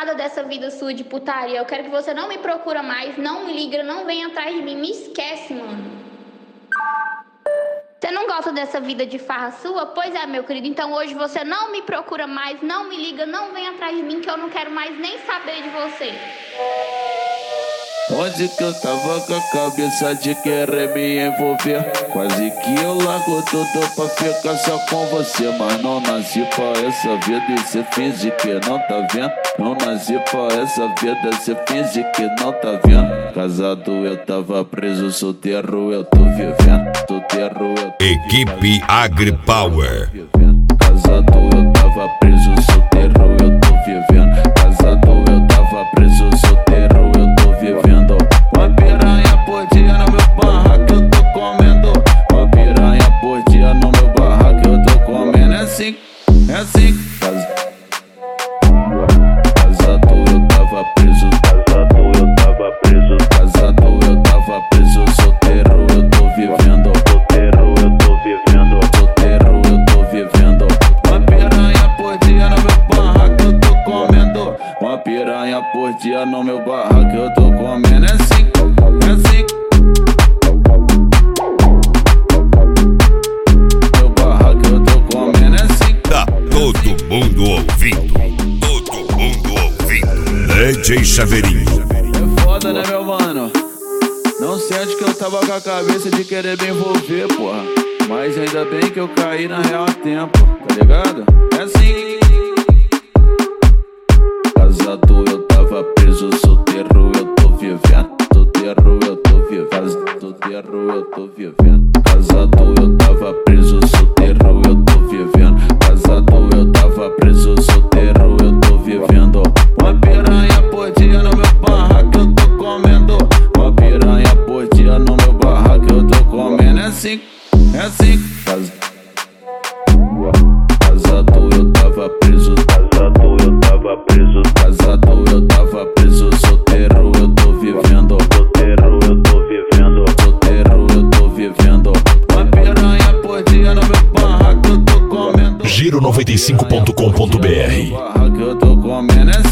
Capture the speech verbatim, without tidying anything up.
cansada dessa vida sua de putaria. Eu quero que você não me procura mais, não me liga, não venha atrás de mim. Me esquece, mano. Você não gosta dessa vida de farra sua? Pois é, meu querido. Então hoje você não me procura mais, não me liga, não vem atrás de mim, que eu não quero mais nem saber de você. Onde que eu tava com a cabeça de querer me envolver? Quase que eu largo tudo pra ficar só com você. Mas não nasci pra essa vida e cê finge que não tá vendo. Não nasci pra essa vida, cê finge que não tá vendo. Casado eu tava preso, solteiro eu tô vivendo. Solteiro eu tô Equipe AgriPower. Casado eu tava preso, solteiro eu tô vivendo. Casado eu tava preso, solteiro eu tô vivendo. Uma piranha por dia no meu barraco eu tô comendo. Uma piranha por dia no meu barraco eu tô comendo. É assim, é assim. Casado eu tava preso. Casado eu tava preso. Casado eu tava preso, solteiro eu tô vivendo. Solteiro eu tô vivendo. Solteiro eu tô vivendo. Uma piranha por dia no meu barraco eu tô comendo. Uma piranha por dia no meu barraco eu tô comendo. É assim, é assim. Meu barraco eu tô comendo. É assim. Tá todo mundo ouvindo. Todo mundo ouvindo. D J Chaveirinho. É foda, né, meu mano? Não sente que eu tava com a cabeça de querer me envolver, porra. Mas ainda bem que eu caí na real a tempo, tá ligado? É assim. Casado eu tava preso, solteiro eu tô vivendo. Solteiro eu tô vivendo. Solteiro eu tô vivendo. Casado eu tava preso, solteiro eu tô vivendo. Casado eu tava preso, solteiro eu tô vivendo. Uma piranha por dia no meu barraco eu tô comendo. Uma piranha por dia no meu barraco eu tô comendo. É assim, é assim. Casado eu tava preso. Casado eu tava preso. Casado eu tava preso, solteiro eu tô vivendo. Solteiro eu tô vivendo. Solteiro eu tô vivendo. Uma piranha por dia no meu barraco eu tô comendo. Giro noventa e cinco ponto com ponto br. Barraco eu tô comendo.